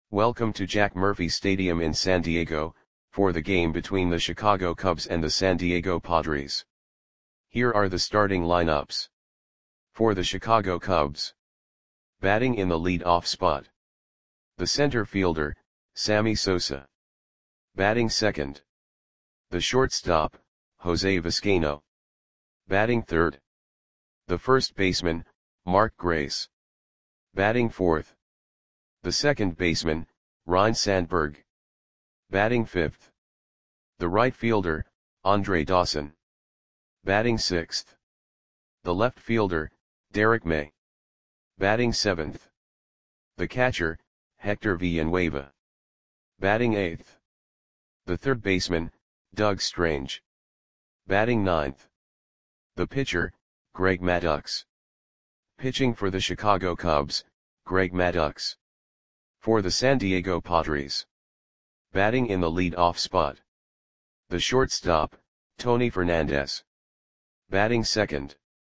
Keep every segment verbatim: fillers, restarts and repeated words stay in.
Welcome to Jack Murphy Stadium in San Diego, for the game between the Chicago Cubs and the San Diego Padres. Here are the starting lineups. For the Chicago Cubs. Batting in the lead-off spot. The center fielder, Sammy Sosa. Batting second. The shortstop, Jose Vizcaino. Batting third. The first baseman, Mark Grace. Batting fourth. The second baseman, Ryne Sandberg. Batting fifth. The right fielder, Andre Dawson. Batting sixth. The left fielder, Derek May. Batting seventh. The catcher, Hector Villanueva. Batting eighth. The third baseman, Doug Strange. Batting ninth. The pitcher, Greg Maddux. Pitching for the Chicago Cubs, Greg Maddux. For the San Diego Padres. Batting in the lead-off spot. The shortstop, Tony Fernandez. Batting second.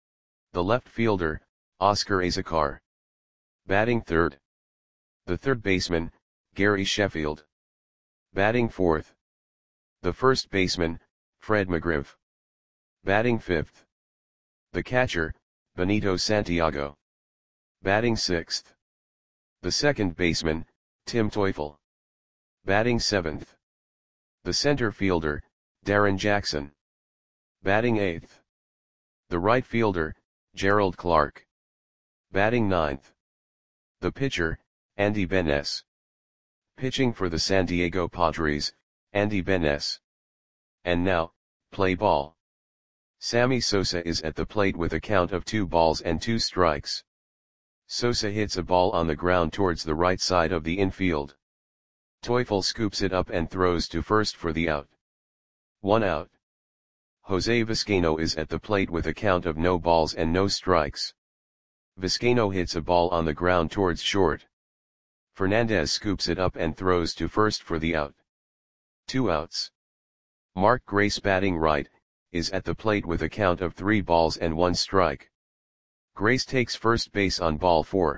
The left fielder, Oscar Azocar. Batting third. The third baseman, Gary Sheffield. Batting fourth. The first baseman, Fred McGriff. Batting fifth. The catcher, Benito Santiago. Batting sixth. The second baseman, Tim Teufel. Batting seventh. The center fielder, Darren Jackson. Batting eighth. The right fielder, Gerald Clark. Batting ninth. The pitcher, Andy Benes. Pitching for the San Diego Padres, Andy Benes. And now, play ball. Sammy Sosa is at the plate with a count of two balls and two strikes. Sosa hits a ball on the ground towards the right side of the infield. Teufel scoops it up and throws to first for the out. One out. Jose Vizcaino is at the plate with a count of no balls and no strikes. Vizcaino hits a ball on the ground towards short. Fernandez scoops it up and throws to first for the out. Two outs. Mark Grace, batting right, is at the plate with a count of three balls and one strike. Grace takes first base on ball four.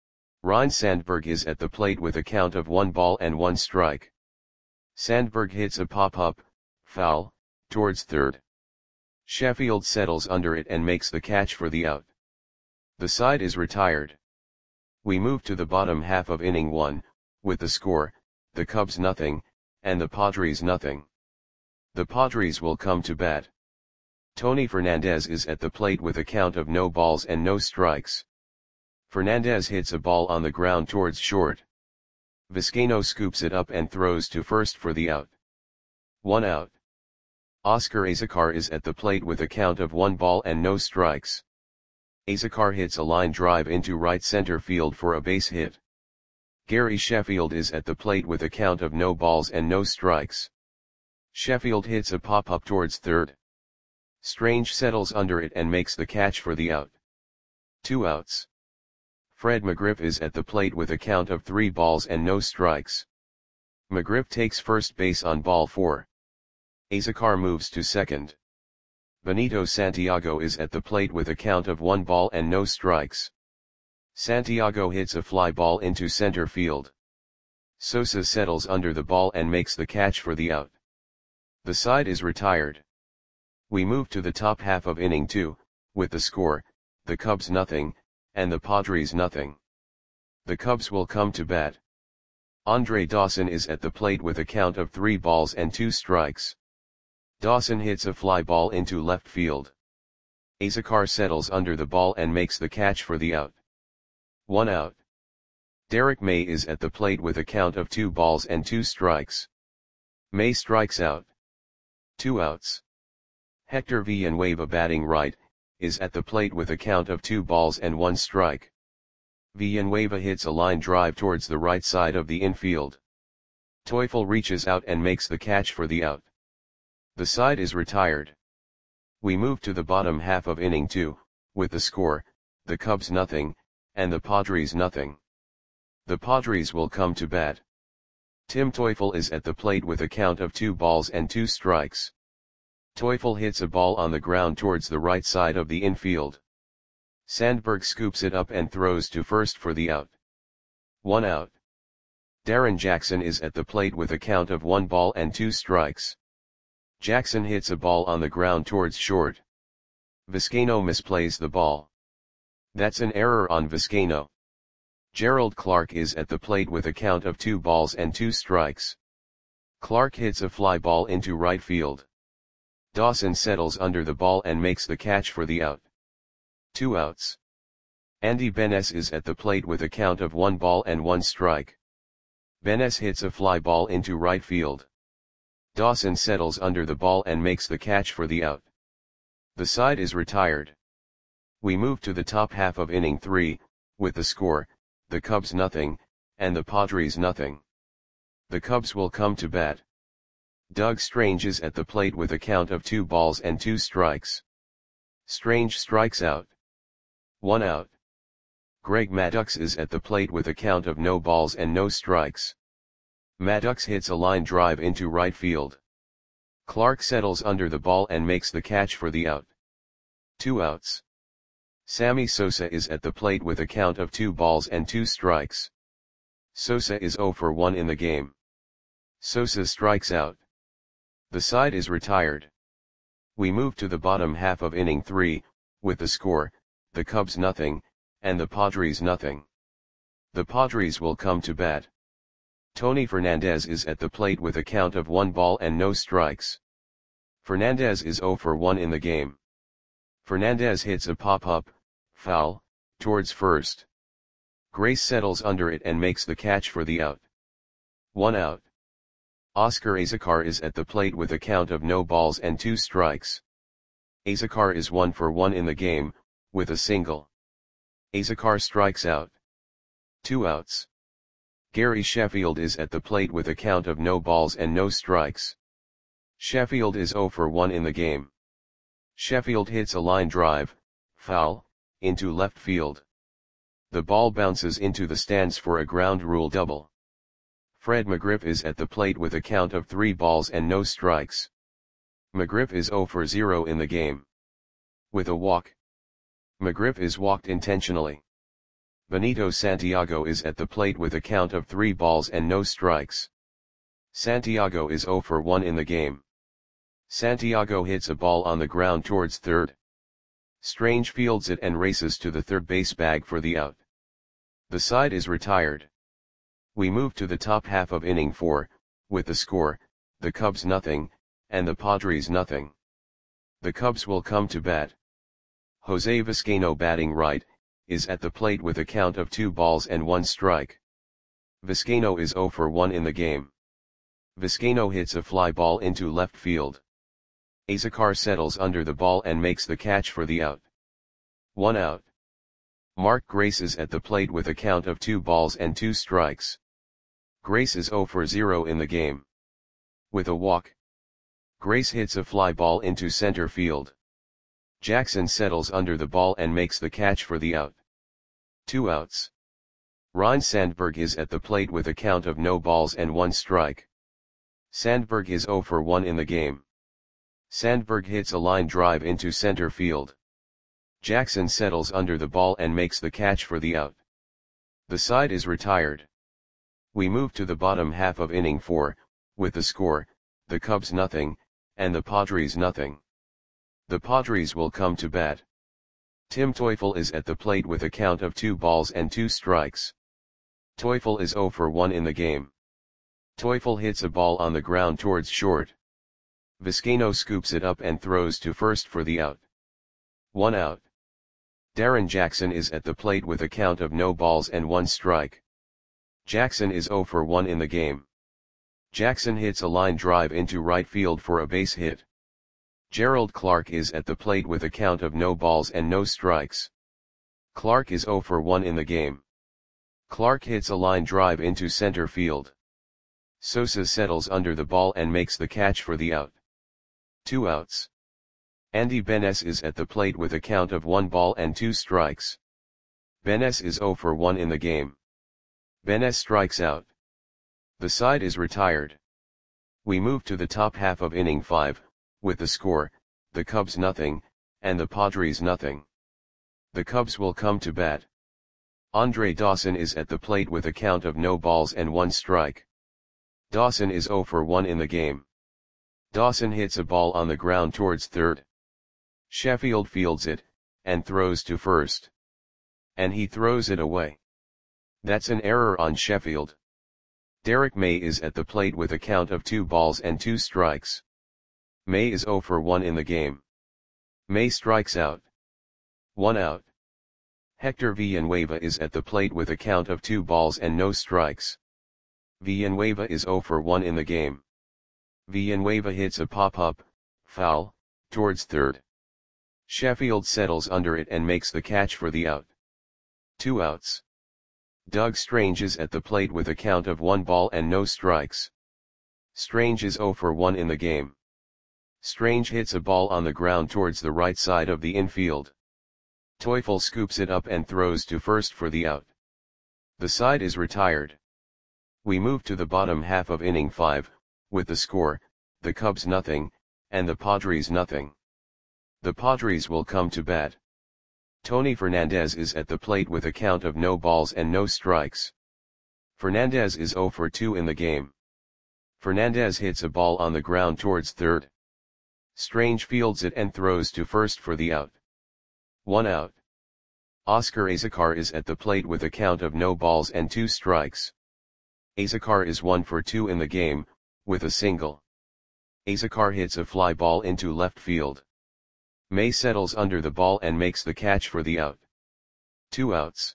Ryne Sandberg is at the plate with a count of one ball and one strike. Sandberg hits a pop-up, foul, towards third. Sheffield settles under it and makes the catch for the out. The side is retired. We move to the bottom half of inning one, with the score, the Cubs nothing, and the Padres nothing. The Padres will come to bat. Tony Fernandez is at the plate with a count of no balls and no strikes. Fernandez hits a ball on the ground towards short. Vizcaino scoops it up and throws to first for the out. One out. Oscar Azocar is at the plate with a count of one ball and no strikes. Azocar hits a line drive into right center field for a base hit. Gary Sheffield is at the plate with a count of no balls and no strikes. Sheffield hits a pop-up towards third. Strange settles under it and makes the catch for the out. Two outs. Fred McGriff is at the plate with a count of three balls and no strikes. McGriff takes first base on ball four. Azocar moves to second. Benito Santiago is at the plate with a count of one ball and no strikes. Santiago hits a fly ball into center field. Sosa settles under the ball and makes the catch for the out. The side is retired. We move to the top half of inning two, with the score, the Cubs nothing, and the Padres nothing. The Cubs will come to bat. Andre Dawson is at the plate with a count of three balls and two strikes. Dawson hits a fly ball into left field. Azocar settles under the ball and makes the catch for the out. One out. Derek May is at the plate with a count of two balls and two strikes. May strikes out. Two outs. Hector Villanueva, batting right, is at the plate with a count of two balls and one strike. Villanueva hits a line drive towards the right side of the infield. Teufel reaches out and makes the catch for the out. The side is retired. We move to the bottom half of inning two, with the score, the Cubs nothing, and the Padres nothing. The Padres will come to bat. Tim Teufel is at the plate with a count of two balls and two strikes. Teufel hits a ball on the ground towards the right side of the infield. Sandberg scoops it up and throws to first for the out. One out. Darren Jackson is at the plate with a count of one ball and two strikes. Jackson hits a ball on the ground towards short. Vizcaino misplays the ball. That's an error on Vizcaino. Gerald Clark is at the plate with a count of two balls and two strikes. Clark hits a fly ball into right field. Dawson settles under the ball and makes the catch for the out. Two outs. Andy Benes is at the plate with a count of one ball and one strike. Benes hits a fly ball into right field. Dawson settles under the ball and makes the catch for the out. The side is retired. We move to the top half of inning three, with the score, the Cubs nothing, and the Padres nothing. The Cubs will come to bat. Doug Strange is at the plate with a count of two balls and two strikes. Strange strikes out. One out. Greg Maddux is at the plate with a count of no balls and no strikes. Maddux hits a line drive into right field. Clark settles under the ball and makes the catch for the out. Two outs. Sammy Sosa is at the plate with a count of two balls and two strikes. Sosa is oh for one in the game. Sosa strikes out. The side is retired. We move to the bottom half of inning three, with the score, the Cubs nothing, and the Padres nothing. The Padres will come to bat. Tony Fernandez is at the plate with a count of one ball and no strikes. Fernandez is oh for one in the game. Fernandez hits a pop-up, foul, towards first. Grace settles under it and makes the catch for the out. One out. Oscar Azocar is at the plate with a count of no balls and two strikes. Azocar is one for one in the game, with a single. Azocar strikes out. Two outs. Gary Sheffield is at the plate with a count of no balls and no strikes. Sheffield is oh for one in the game. Sheffield hits a line drive, foul, into left field. The ball bounces into the stands for a ground rule double. Fred McGriff is at the plate with a count of three balls and no strikes. McGriff is oh for zero in the game. With a walk. McGriff is walked intentionally. Benito Santiago is at the plate with a count of three balls and no strikes. Santiago is oh for one in the game. Santiago hits a ball on the ground towards third. Strange fields it and races to the third base bag for the out. The side is retired. We move to the top half of inning four, with the score, the Cubs nothing, and the Padres nothing. The Cubs will come to bat. Jose Vizcaino, batting right, is at the plate with a count of two balls and one strike. Vizcaino is oh for one in the game. Vizcaino hits a fly ball into left field. Azocar settles under the ball and makes the catch for the out. One out. Mark Grace is at the plate with a count of two balls and two strikes. Grace is oh for zero in the game. With a walk. Grace hits a fly ball into center field. Jackson settles under the ball and makes the catch for the out. Two outs. Ryne Sandberg is at the plate with a count of no balls and one strike. Sandberg is oh for one in the game. Sandberg hits a line drive into center field. Jackson settles under the ball and makes the catch for the out. The side is retired. We move to the bottom half of inning four, with the score, the Cubs nothing, and the Padres nothing. The Padres will come to bat. Tim Teufel is at the plate with a count of two balls and two strikes. Teufel is oh for one in the game. Teufel hits a ball on the ground towards short. Vizcaino scoops it up and throws to first for the out. One out. Darren Jackson is at the plate with a count of no balls and one strike. Jackson is oh for one in the game. Jackson hits a line drive into right field for a base hit. Gerald Clark is at the plate with a count of no balls and no strikes. Clark is oh for one in the game. Clark hits a line drive into center field. Sosa settles under the ball and makes the catch for the out. Two outs. Andy Benes is at the plate with a count of one ball and two strikes. Benes is oh for one in the game. Benes strikes out. The side is retired. We move to the top half of inning five, with the score, the Cubs nothing, and the Padres nothing. The Cubs will come to bat. Andre Dawson is at the plate with a count of no balls and one strike. Dawson is zero for one in the game. Dawson hits a ball on the ground towards third. Sheffield fields it, and throws to first. And he throws it away. That's an error on Sheffield. Derek May is at the plate with a count of two balls and two strikes. May is zero for one in the game. May strikes out. One out. Hector Villanueva is at the plate with a count of two balls and no strikes. Villanueva is zero for one in the game. Villanueva hits a pop-up, foul, towards third. Sheffield settles under it and makes the catch for the out. Two outs. Doug Strange is at the plate with a count of one ball and no strikes. Strange is zero for one in the game. Strange hits a ball on the ground towards the right side of the infield. Teufel scoops it up and throws to first for the out. The side is retired. We move to the bottom half of inning five, with the score, the Cubs nothing, and the Padres nothing. The Padres will come to bat. Tony Fernandez is at the plate with a count of no balls and no strikes. Fernandez is zero for two in the game. Fernandez hits a ball on the ground towards third. Strange fields it and throws to first for the out. One out. Oscar Azocar is at the plate with a count of no balls and two strikes. Azocar is one for two in the game, with a single. Azocar hits a fly ball into left field. May settles under the ball and makes the catch for the out. Two outs.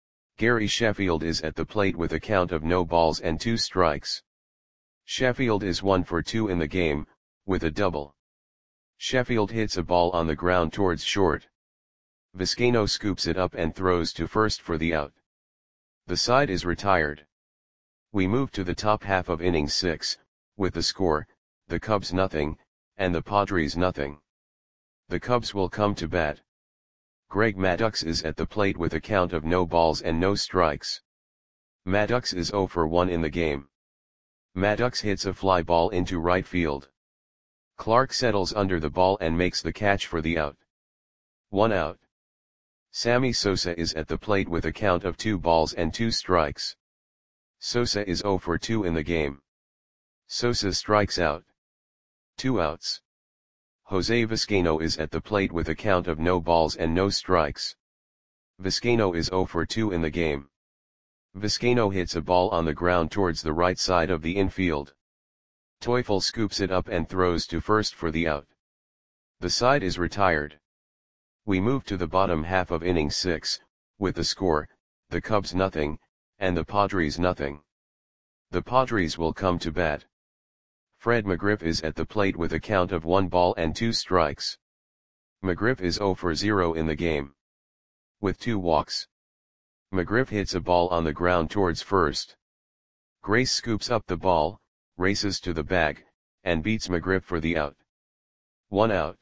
Gary Sheffield is at the plate with a count of no balls and two strikes. Sheffield is one for two in the game, with a double. Sheffield hits a ball on the ground towards short. Vizcaino scoops it up and throws to first for the out. The side is retired. We move to the top half of inning six, with the score, the Cubs nothing, and the Padres nothing. The Cubs will come to bat. Greg Maddux is at the plate with a count of no balls and no strikes. Maddux is zero for one in the game. Maddux hits a fly ball into right field. Clark settles under the ball and makes the catch for the out. One out. Sammy Sosa is at the plate with a count of two balls and two strikes. Sosa is zero for two in the game. Sosa strikes out. Two outs. Jose Vizcaino is at the plate with a count of no balls and no strikes. Vizcaino is zero for two in the game. Vizcaino hits a ball on the ground towards the right side of the infield. Teufel scoops it up and throws to first for the out. The side is retired. We move to the bottom half of inning six, with the score, the Cubs nothing, and the Padres nothing. The Padres will come to bat. Fred McGriff is at the plate with a count of one ball and two strikes. McGriff is zero for zero in the game. With two walks. McGriff hits a ball on the ground towards first. Grace scoops up the ball, races to the bag, and beats McGriff for the out. One out.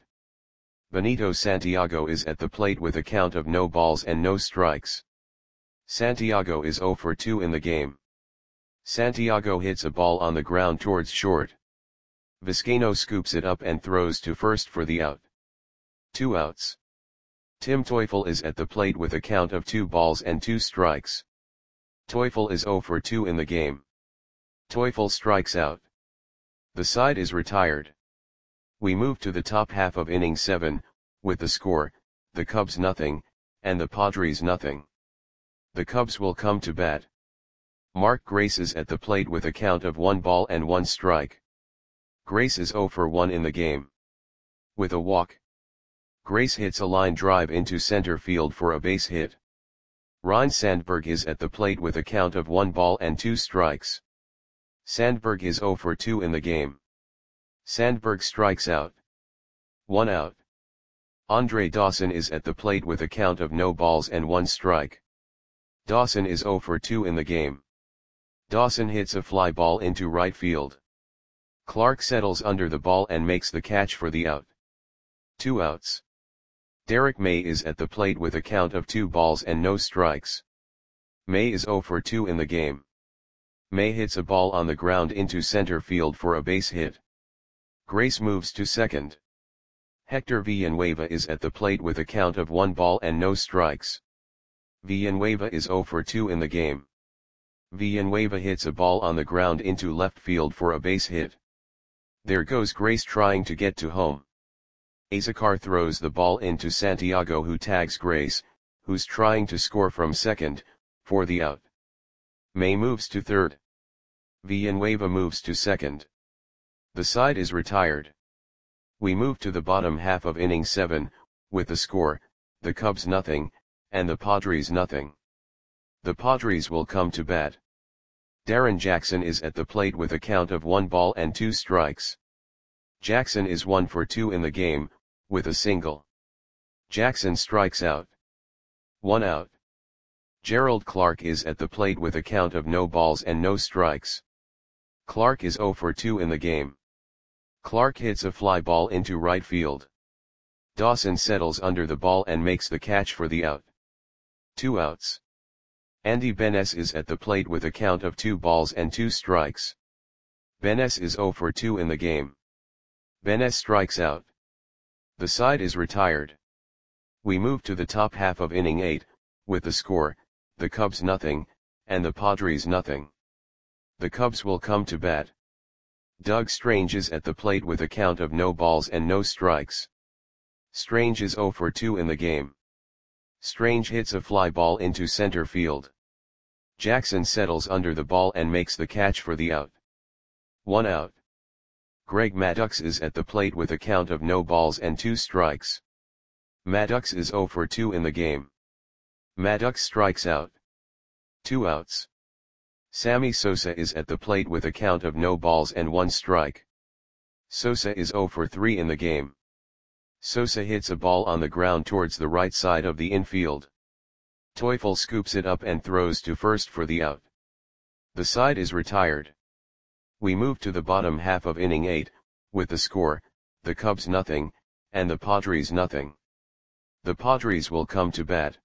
Benito Santiago is at the plate with a count of no balls and no strikes. Santiago is zero for two in the game. Santiago hits a ball on the ground towards short. Vizcaino scoops it up and throws to first for the out. Two outs. Tim Teufel is at the plate with a count of two balls and two strikes. Teufel is zero for two in the game. Teufel strikes out. The side is retired. We move to the top half of inning seven, with the score, the Cubs nothing, and the Padres nothing. The Cubs will come to bat. Mark Grace is at the plate with a count of one ball and one strike. Grace is zero for one in the game. With a walk. Grace hits a line drive into center field for a base hit. Ryne Sandberg is at the plate with a count of one ball and two strikes. Sandberg is zero for two in the game. Sandberg strikes out. One out. Andre Dawson is at the plate with a count of no balls and one strike. Dawson is zero for two in the game. Dawson hits a fly ball into right field. Clark settles under the ball and makes the catch for the out. Two outs. Derek May is at the plate with a count of two balls and no strikes. May is zero for two in the game. May hits a ball on the ground into center field for a base hit. Grace moves to second. Hector Villanueva is at the plate with a count of one ball and no strikes. Villanueva is zero for two in the game. Villanueva hits a ball on the ground into left field for a base hit. There goes Grace trying to get to home. Azocar throws the ball into Santiago, who tags Grace, who's trying to score from second, for the out. May moves to third. Villanueva moves to second. The side is retired. We move to the bottom half of inning seven, with the score, the Cubs nothing, and the Padres nothing. The Padres will come to bat. Darren Jackson is at the plate with a count of one ball and two strikes. Jackson is one for two in the game, with a single. Jackson strikes out. One out. Gerald Clark is at the plate with a count of no balls and no strikes. Clark is zero for two in the game. Clark hits a fly ball into right field. Dawson settles under the ball and makes the catch for the out. Two outs. Andy Benes is at the plate with a count of two balls and two strikes. Benes is zero for two in the game. Benes strikes out. The side is retired. We move to the top half of inning eight, with the score, the Cubs nothing, and the Padres nothing. The Cubs will come to bat. Doug Strange is at the plate with a count of no balls and no strikes. Strange is zero for two in the game. Strange hits a fly ball into center field. Jackson settles under the ball and makes the catch for the out. One out. Greg Maddux is at the plate with a count of no balls and two strikes. Maddux is zero for two in the game. Maddux strikes out. Two outs. Sammy Sosa is at the plate with a count of no balls and one strike. Sosa is zero for three in the game. Sosa hits a ball on the ground towards the right side of the infield. Teufel scoops it up and throws to first for the out. The side is retired. We move to the bottom half of inning eight, with the score, the Cubs nothing, and the Padres nothing. The Padres will come to bat.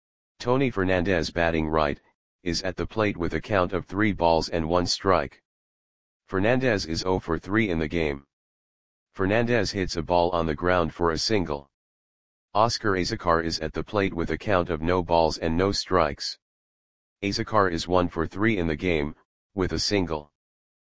Tony Fernandez, batting right, is at the plate with a count of three balls and one strike. Fernandez is zero for three in the game. Fernandez hits a ball on the ground for a single. Oscar Azocar is at the plate with a count of no balls and no strikes. Azocar is one for three in the game, with a single.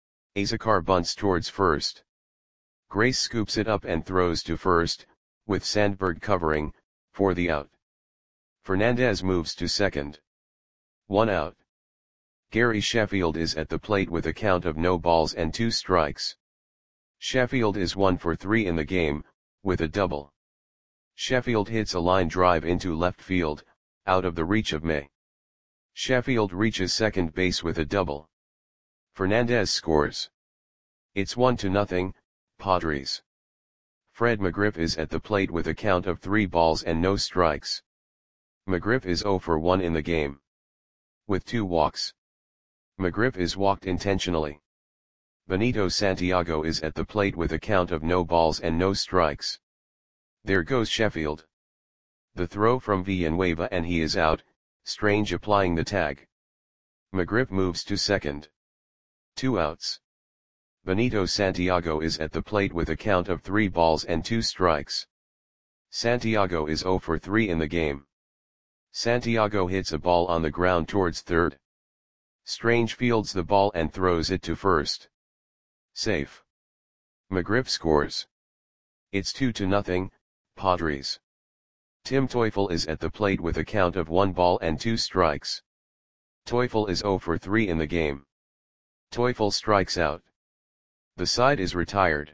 Azocar bunts towards first. Grace scoops it up and throws to first, with Sandberg covering, for the out. Fernandez moves to second. One out. Gary Sheffield is at the plate with a count of no balls and two strikes. Sheffield is one for three in the game, with a double. Sheffield hits a line drive into left field, out of the reach of May. Sheffield reaches second base with a double. Fernandez scores. It's one to nothing, Padres. Fred McGriff is at the plate with a count of three balls and no strikes. McGriff is zero for one in the game. With two walks. McGriff is walked intentionally. Benito Santiago is at the plate with a count of no balls and no strikes. There goes Sheffield. The throw from Villanueva and he is out, Strange applying the tag. McGriff moves to second. Two outs. Benito Santiago is at the plate with a count of three balls and two strikes. Santiago is zero for three in the game. Santiago hits a ball on the ground towards third. Strange fields the ball and throws it to first. Safe. McGriff scores. It's two to nothing, Padres. Tim Teufel is at the plate with a count of one ball and two strikes. Teufel is zero for three in the game. Teufel strikes out. The side is retired.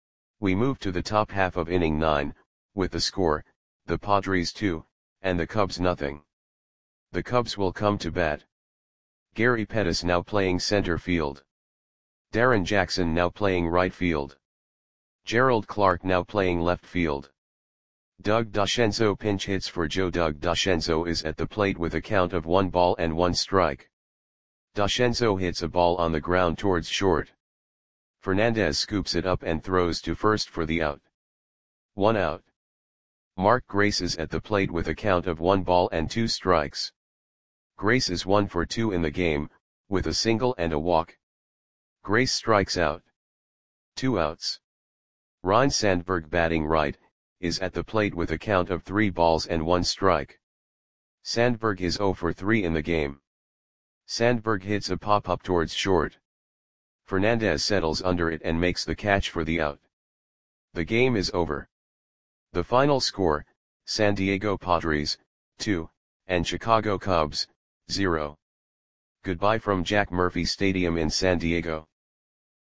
We move to the top half of inning nine, with the score, the Padres two, and the Cubs nothing. The Cubs will come to bat. Gary Pettis now playing center field. Darren Jackson now playing right field. Gerald Clark now playing left field. Doug Dascenzo pinch hits for Joe. Doug Dascenzo is at the plate with a count of one ball and one strike. Dascenzo hits a ball on the ground towards short. Fernandez scoops it up and throws to first for the out. One out. Mark Grace is at the plate with a count of one ball and two strikes. Grace is one for two in the game, with a single and a walk. Grace strikes out. Two outs. Ryne Sandberg, batting right, is at the plate with a count of three balls and one strike. Sandberg is zero for three in the game. Sandberg hits a pop-up towards short. Fernandez settles under it and makes the catch for the out. The game is over. The final score, San Diego Padres, two, and Chicago Cubs, zero. Goodbye from Jack Murphy Stadium in San Diego.